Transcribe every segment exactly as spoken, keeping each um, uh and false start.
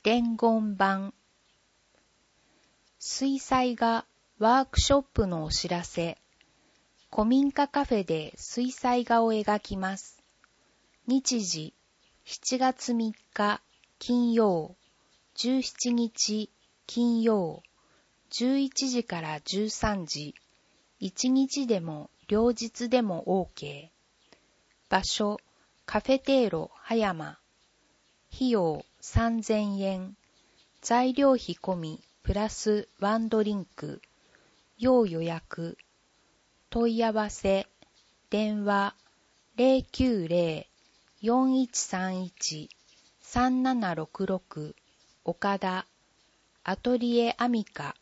伝言版。水彩画ワークショップのお知らせ。古民家カフェで水彩画を描きます。日時しちがつみっか金曜、じゅうしちにち金曜、じゅういちじからじゅうさんじ、いちにちでも両日でも OK。場所、カフェテーロ葉山。費用さんぜんえん。材料費込みプラスワンドリンク。要予約。問い合わせ。電話 ゼロきゅうゼロ よんいちさんいち さんななろくろく 岡田。アトリエアミカ。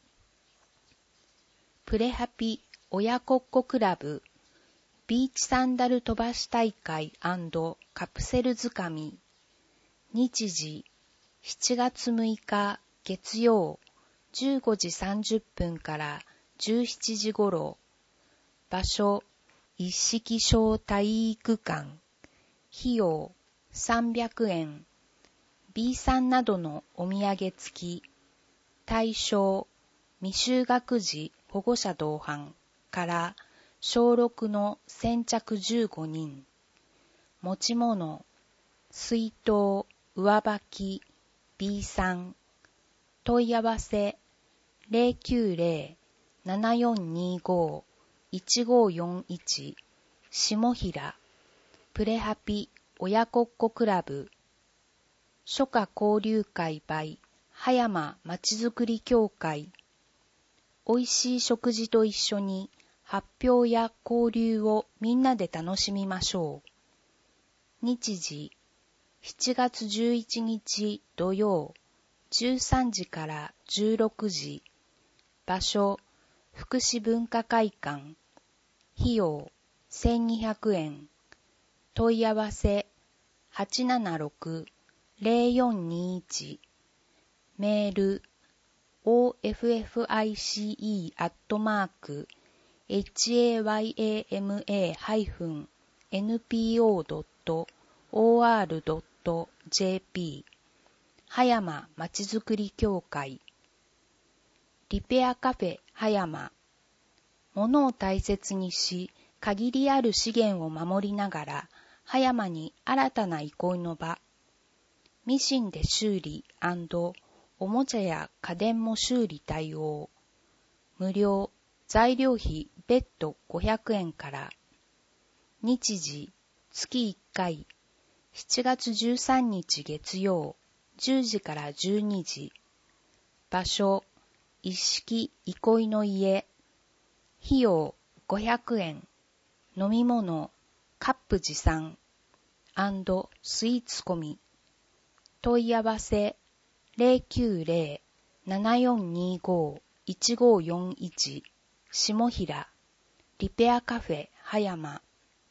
プレハピ親子っ子クラブ。ビーチサンダル飛ばし大会&カプセルづかみ。日時しちがつむいか月曜じゅうごじさんじゅっぷんからじゅうしちじごろ。場所一式小体育館。費用さんびゃくえん。ビー さんなどのお土産付き。対象未就学児保護者同伴から小ろくの先着じゅうごにん。持ち物水筒、上履き ビー さん。問い合わせゼロきゅうゼロ ななよんにご いちごよんいち。下平。プレハピ親子っ子クラブ。初夏交流会 by 葉山まちづくり協会。おいしい食事と一緒に発表や交流をみんなで楽しみましょう。日時しちがつじゅういちにち土曜じゅうさんじからじゅうろくじ。場所福祉文化会館。費用せんにひゃくえん。問い合わせはちななろく ゼロよんにいち。メール オーエフエフアイシーイー アットマーク エイチエーワイエーエムエー エヌピーオー ドット オーアール ドット ジェーピー。葉山まちづくり協会。リペアカフェ葉山。物を大切にし、限りある資源を守りながら、葉山に新たな憩いの場。ミシンで修理&おもちゃや家電も修理対応。無料、材料費別途ごひゃくえんから。日時、月いっかい。しちがつじゅうさんにち月曜、じゅうじからじゅうにじ。場所、一式憩いの家。費用ごひゃくえん。飲み物、カップ持参&スイーツ込み。問い合わせゼロきゅうゼロ ななよんにご いちごよんいち。下平。リペアカフェ葉山。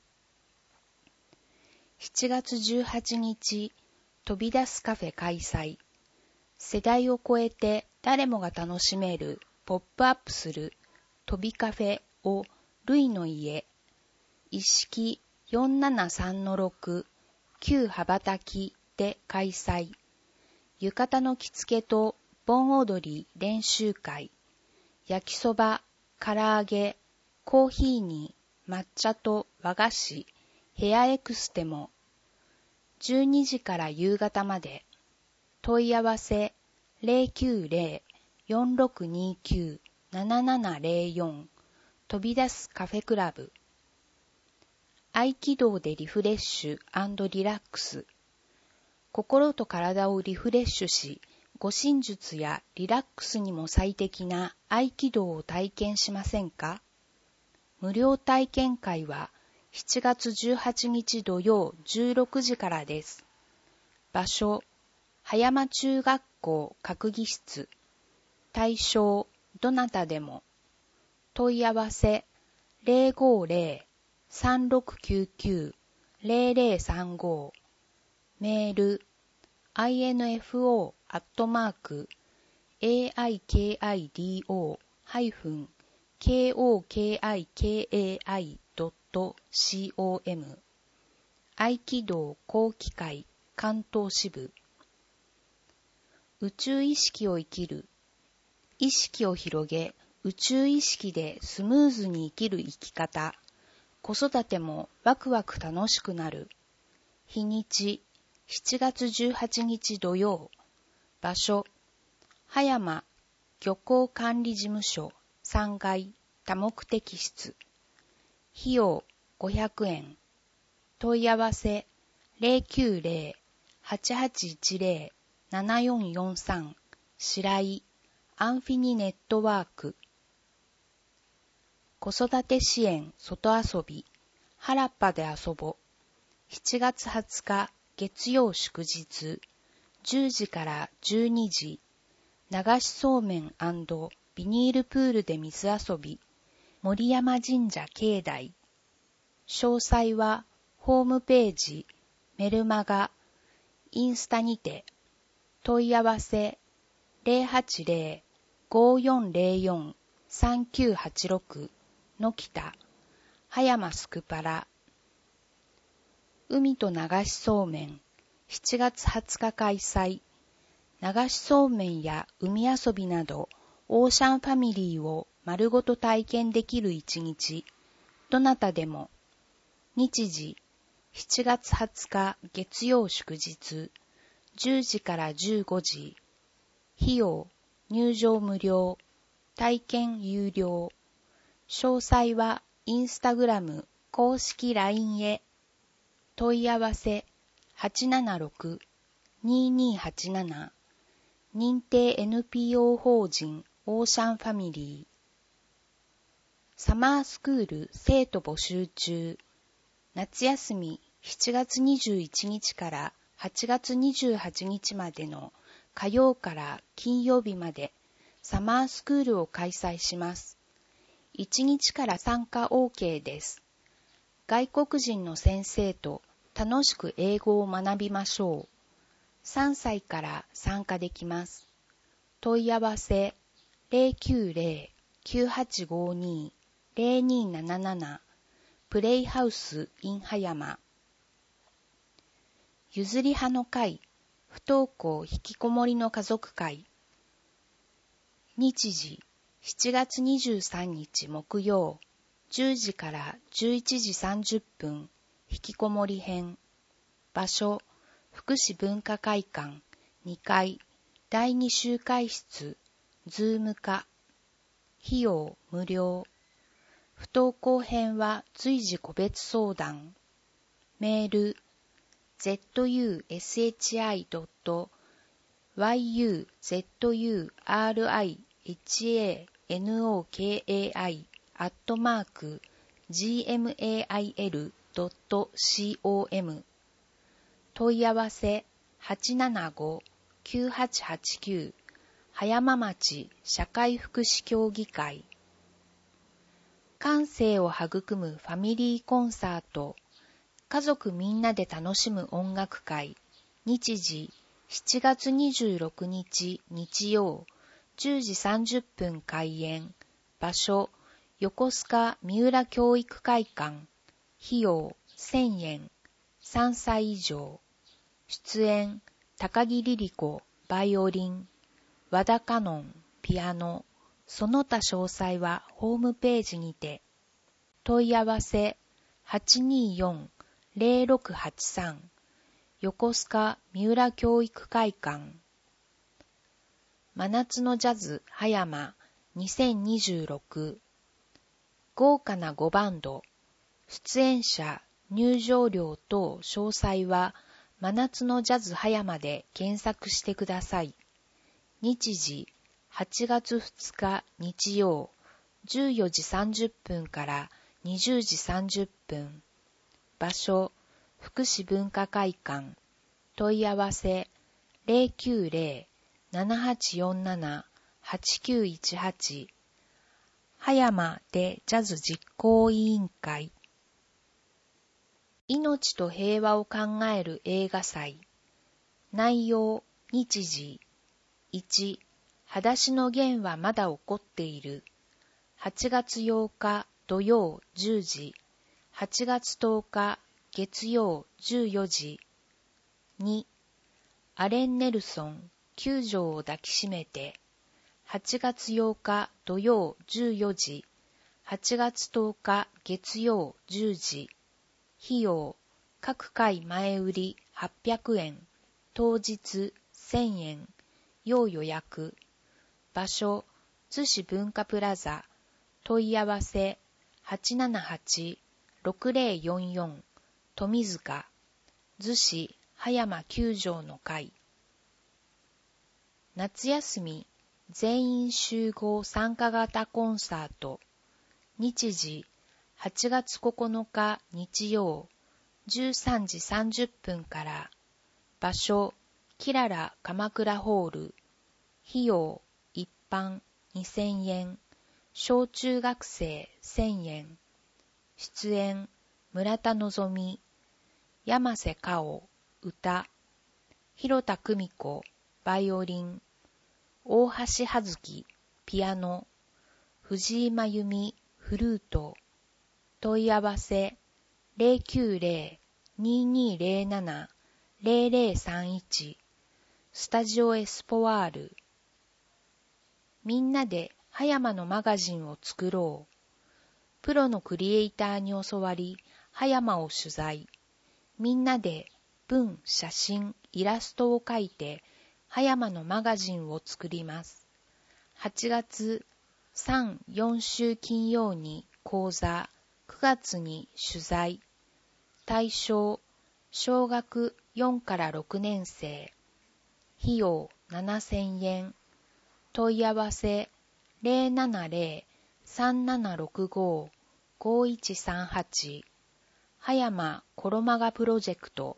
しちがつじゅうはちにち飛び出すカフェ開催。世代を超えて誰もが楽しめるポップアップする飛びカフェを類の家。一式 よんななさんのろく 旧羽ばたきで開催。浴衣の着付けと盆踊り練習会。焼きそば、唐揚げ、コーヒーに抹茶と和菓子、ヘアエクステも。じゅうにじから夕方まで。問い合わせゼロきゅうゼロ よんろくにきゅう ななななゼロよん。飛び出すカフェクラブ。合気道でリフレッシュ&リラックス。心と体をリフレッシュし、護身術やリラックスにも最適な合気道を体験しませんか？無料体験会はしちがつじゅうはちにち土曜じゅうろくじからです。場所、葉山中学校閣議室。対象、どなたでも。問い合わせゼロごゼロ さんろくきゅうきゅう ゼロゼロさんご。メール アイエヌエフオー アットマーク エーアイケーアイディーオー ハイフン ケーオーケーアイケーエーアイ ドット コム。合気道後期会関東支部。 宇宙意識を生きる。意識を広げ、宇宙意識でスムーズに生きる生き方。子育てもワクワク楽しくなる。日にち、しちがつじゅうはちにち土曜。場所、葉山漁港管理事務所さんがい多目的室。費用ごひゃくえん。問い合わせ ゼロきゅうゼロ はちはちいちゼロ ななよんよんさん 白井アンフィニネットワーク。子育て支援外遊び原っぱで遊ぼ。しちがつはつか月曜祝日じゅうじからじゅうにじ。流しそうめん&ビニールプールで水遊び森山神社境内。詳細はホームページ、メルマガ、インスタにて。問い合わせ ゼロはちゼロ ごよんゼロよん さんきゅうはちろく の北葉山スクパラ。海と流しそうめんしちがつはつか開催。流しそうめんや海遊びなどオーシャンファミリーを丸ごと体験できる一日。どなたでも。日時しちがつはつか月曜祝日じゅうじからじゅうごじ。費用入場無料、体験有料。詳細はインスタグラム公式 ライン へ。問い合わせはちななろく にーにーはちなな。認定 エヌピーオー 法人オーシャンファミリー。サマースクール生徒募集中。夏休みしちがつにじゅういちにちからはちがつにじゅうはちにちまでの火曜から金曜日までサマースクールを開催します。いちにちから参加 オーケー です。外国人の先生と楽しく英語を学びましょう。さんさいから参加できます。問い合わせゼロきゅうゼロ きゅうはちごに ゼロにーなななな。プレイハウス in 葉山。ゆずり派の会、不登校引きこもりの家族会。日時しちがつにじゅうさんにち木曜じゅうじからじゅういちじさんじゅっぷん引きこもり編。場所福祉文化会館にかいだいに集会室ズーム化。費用無料。不登校編は随時個別相談。メール ゼットユーエスエイチアイドットワイユーゼットユーアールアイエイチエーエヌオーケーエーアイ アットマーク ジーエムエーアイエルドットコム。問い合わせはちななご きゅうはちはちきゅう。葉山町社会福祉協議会。感性を育むファミリーコンサート。家族みんなで楽しむ音楽会。日時しちがつにじゅうろくにち日曜じゅうじさんじゅっぷん開演。場所横須賀三浦教育会館。費用せんえん。さんさい以上。出演高木リリ子バイオリン、和田香音ピアノ。その他詳細はホームページにて。問い合わせはちにーよん ゼロろくはちさん。横須賀三浦教育会館。真夏のジャズ葉山にせんにじゅうろく。豪華なごバンド。出演者、入場料等詳細は真夏のジャズ葉山で検索してください。日時はちがつふつか日曜じゅうよじさんじゅっぷんからにじゅうじさんじゅっぷん。場所福祉文化会館。問い合わせゼロきゅうゼロ ななはちよんなな はちきゅういちはち。葉山でジャズ実行委員会。命と平和を考える映画祭。内容日時いち、裸足のゲンはまだ起こっている。はちがつようか土曜じゅうじ、はちがつとおか月曜じゅうよじ。に、アレン・ネルソンきゅう条を抱きしめて、はちがつようか土曜じゅうよじ、はちがつとおか月曜じゅうじ、費用、各回前売りはっぴゃくえん、当日せんえん、要予約、場所、逗子文化プラザ、問い合わせ、はちななはち ろくぜろよんよん、富塚、逗子葉山きゅう条の会。夏休み、全員集合参加型コンサート、日時、はちがつここのか日曜、じゅうさんじさんじゅっぷんから、場所、キララ鎌倉ホール、費用、一般にせんえん、小中学生せんえん、出演、村田のぞみ、山瀬かお、歌、広田久美子、バイオリン、大橋葉月、ピアノ、藤井真由美、フルート、問い合わせ ゼロきゅうゼロ にーにーゼロなな ゼロゼロさんいち スタジオエスポワール。みんなで葉山のマガジンを作ろう。プロのクリエイターに教わり、葉山を取材。みんなで文、写真、イラストを描いて、葉山のマガジンを作ります。はちがつさん、よん週金曜に講座、くがつに取材。対象、小学よんからろくねん生。費用ななせんえん。問い合わせ ゼロななゼロ さんななろくご ごいちさんはち。葉山コロマガプロジェクト。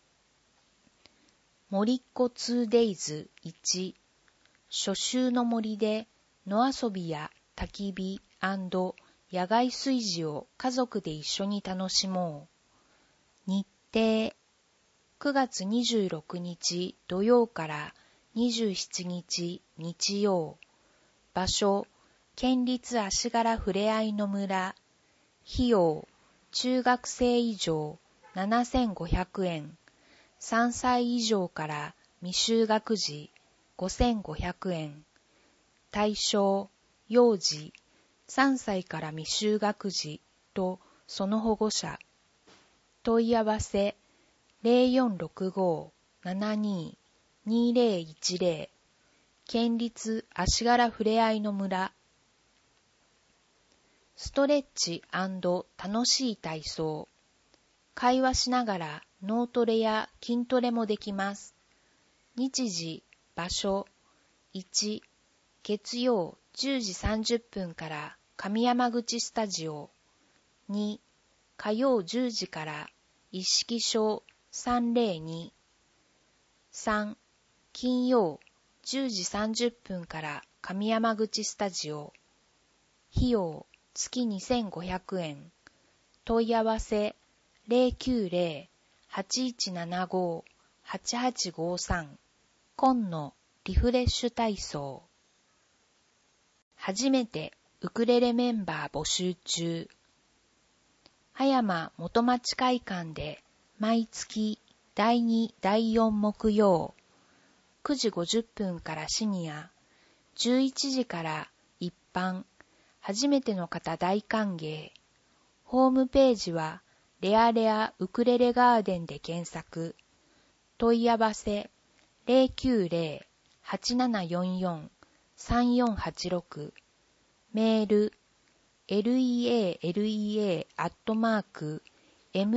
森っ子 ツーデイズいち。初秋の森で野遊びや焚き火&野外炊事を家族で一緒に楽しもう。日程、くがつにじゅうろくにち土曜からにじゅうしちにち日曜。場所、県立足柄ふれあいの村。費用、中学生以上ななせんごひゃくえん。さんさい以上から未就学児ごせんごひゃくえん。対象、幼児、さんさいから未就学児とその保護者。問い合わせ、ゼロよんろくご ななにー にーゼロいちゼロ。県立足柄ふれあいの村。ストレッチ&楽しい体操。会話しながら脳トレや筋トレもできます。日時、場所、いち、月曜じゅうじさんじゅっぷんから上山口スタジオ。に、火曜じゅうじから一色小さんぜろに。さん、金曜じゅうじさんじゅっぷんから上山口スタジオ。費用月にせんごひゃくえん。問い合わせゼロきゅうゼロ はちいちななご はちはちごさん。今野リフレッシュ体操。初めてウクレレメンバー募集中。葉山元町会館で毎月だいに、だいよん木曜、くじごじゅっぷんからシニア、じゅういちじから一般、初めての方大歓迎。ホームページはレアレアウクレレガーデンで検索。問い合わせゼロきゅうゼロ はちななよんよん さんよんはちろく。メール レアレア アットマーク メ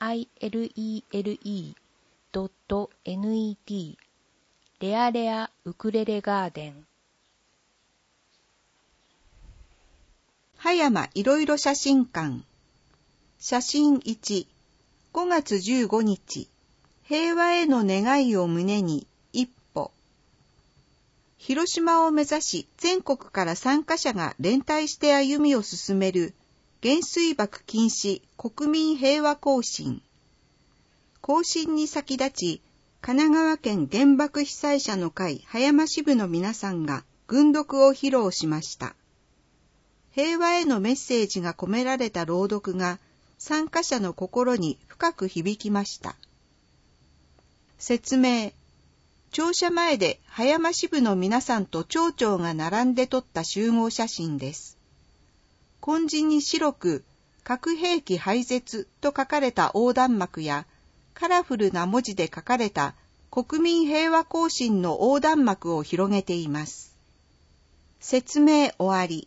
イル ドット ネット レアレアウクレレガーデン。 葉山いろいろ写真館。写真いち、ごがつじゅうごにち、平和への願いを胸に一歩。広島を目指し全国から参加者が連帯して歩みを進める原水爆禁止国民平和行進。行進に先立ち、神奈川県原爆被災者の会葉山支部の皆さんが軍読を披露しました。平和へのメッセージが込められた朗読が参加者の心に深く響きました。説明。 庁舎前で葉山支部の皆さんと町長が並んで撮った集合写真です。紺地に白く核兵器廃絶と書かれた横断幕やカラフルな文字で書かれた国民平和行進の横断幕を広げています。説明終わり。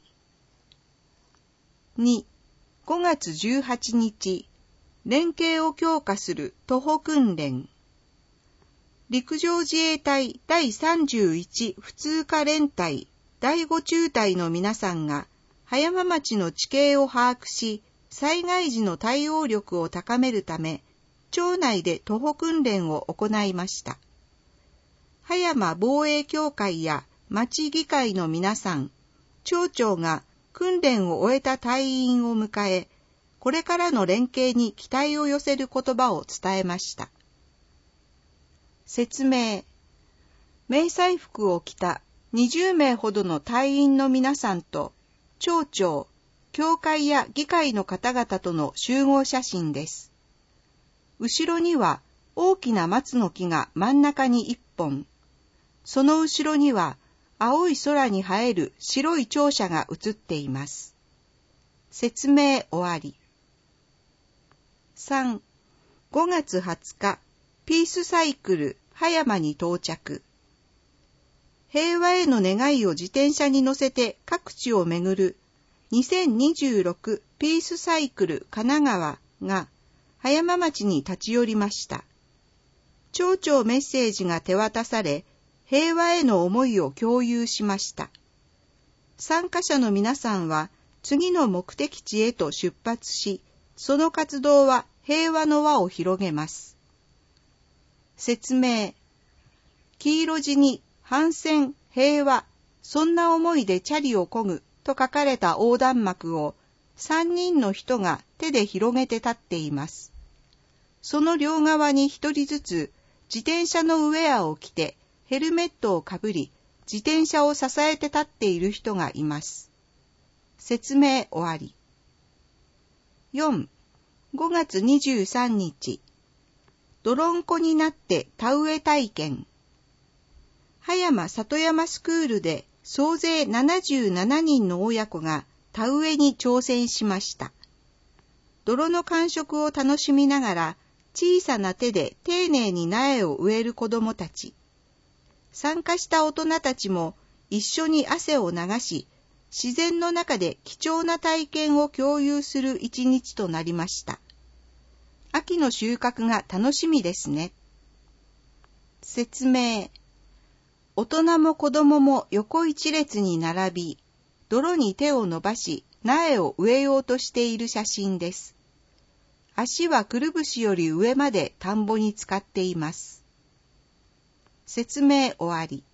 に、ごがつじゅうはちにち、連携を強化する徒歩訓練。陸上自衛隊だいさんじゅういち普通科連隊だいご中隊の皆さんが葉山町の地形を把握し、災害時の対応力を高めるため、町内で徒歩訓練を行いました。葉山防衛協会や町議会の皆さん、町長が訓練を終えた隊員を迎え、これからの連携に期待を寄せる言葉を伝えました。説明。迷彩服を着たにじゅうめいほどの隊員の皆さんと、町長、教会や議会の方々との集合写真です。後ろには大きな松の木が真ん中に一本、その後ろには青い空に映える白い庁舎が映っています。説明終わり。さん、ごがつはつか、ピースサイクル葉山に到着。平和への願いを自転車に乗せて各地を巡るにせんにじゅうろくピースサイクル神奈川が葉山町に立ち寄りました。町長メッセージが手渡され、平和への思いを共有しました。参加者の皆さんは次の目的地へと出発し、その活動は平和の輪を広げます。説明。黄色地に反戦、平和、そんな思いでチャリを漕ぐと書かれた横断幕をさんにんの人が手で広げて立っています。その両側に一人ずつ自転車のウェアを着てヘルメットをかぶり自転車を支えて立っている人がいます。説明終わり。よん、ごがつにじゅうさんにち、泥んこになって田植え体験。葉山里山スクールで総勢ななじゅうななにんの親子が田植えに挑戦しました。泥の感触を楽しみながら小さな手で丁寧に苗を植える子どもたち。参加した大人たちも一緒に汗を流し、自然の中で貴重な体験を共有する一日となりました。秋の収穫が楽しみですね。説明。大人も子供も横一列に並び、泥に手を伸ばし、苗を植えようとしている写真です。足はくるぶしより上まで田んぼに浸かっています。説明終わり。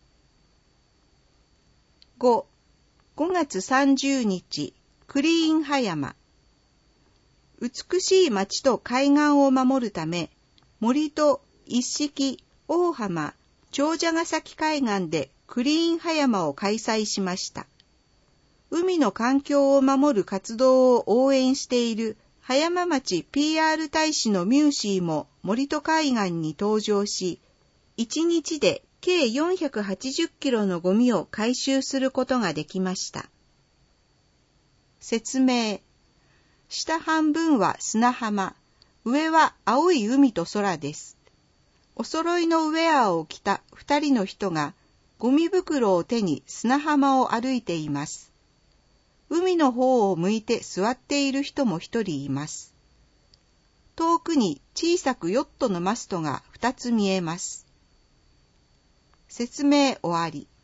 ご、ごがつさんじゅうにち、クリーン葉山。美しい町と海岸を守るため、森と一色、大浜、長者ヶ崎海岸でクリーン葉山を開催しました。海の環境を守る活動を応援している葉山町 ピーアール 大使のミューシーも森と海岸に登場し、いちにちで計よんひゃくはちじゅっキロのゴミを回収することができました。説明。下半分は砂浜、上は青い海と空です。お揃いのウェアを着た二人の人がゴミ袋を手に砂浜を歩いています。海の方を向いて座っている人も一人います。遠くに小さくヨットのマストが二つ見えます。説明終わり。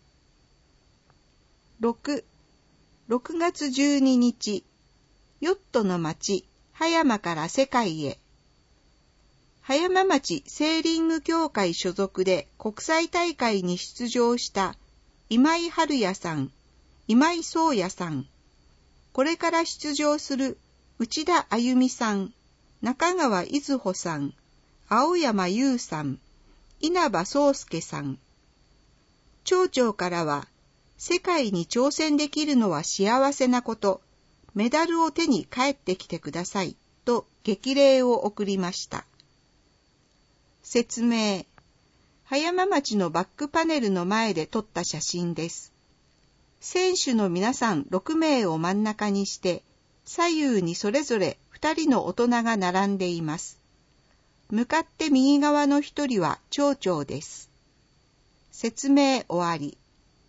ろく、ろくがつじゅうににち、ヨットの町、葉山から世界へ。葉山町セーリング協会所属で国際大会に出場した今井春也さん、今井宗也さん、これから出場する内田あゆみさん、中川いずほさん、青山優さん、稲葉宗介さん。町長からは、世界に挑戦できるのは幸せなこと、メダルを手に帰ってきてください、と激励を送りました。説明。 葉山町のバックパネルの前で撮った写真です。選手の皆さんろくめいを真ん中にして、左右にそれぞれふたりの大人が並んでいます。向かって右側のひとりは町長です。説明終わり。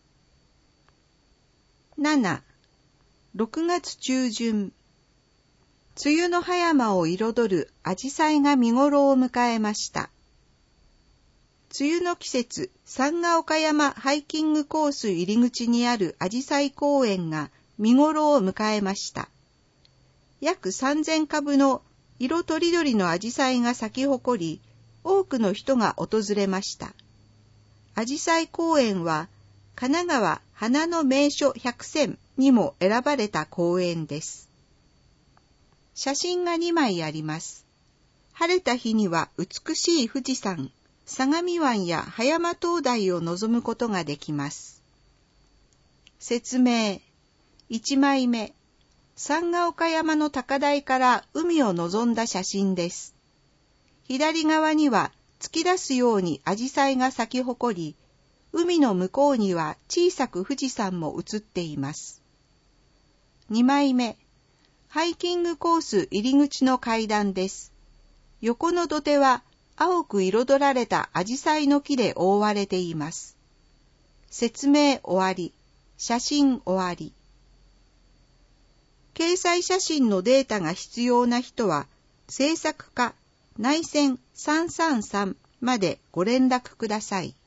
なな、ろくがつ中旬。梅雨の葉山を彩るアジサイが見頃を迎えました。梅雨の季節、三ヶ岡山ハイキングコース入り口にあるアジサイ公園が見頃を迎えました。約さんぜんかぶの色とりどりのアジサイが咲き誇り、多くの人が訪れました。アジサイ公園は神奈川花の名所百選にも選ばれた公園です。写真がにまいあります。晴れた日には美しい富士山、相模湾や葉山灯台を望むことができます。説明。いちまいめ。三ヶ岡山の高台から海を望んだ写真です。左側には突き出すようにアジサイが咲き誇り、海の向こうには小さく富士山も映っています。にまいめ。ハイキングコース入り口の階段です。横の土手は青く彩られたアジサイの木で覆われています。説明終わり。写真終わり。掲載写真のデータが必要な人は、制作課内線さんさんさんまでご連絡ください。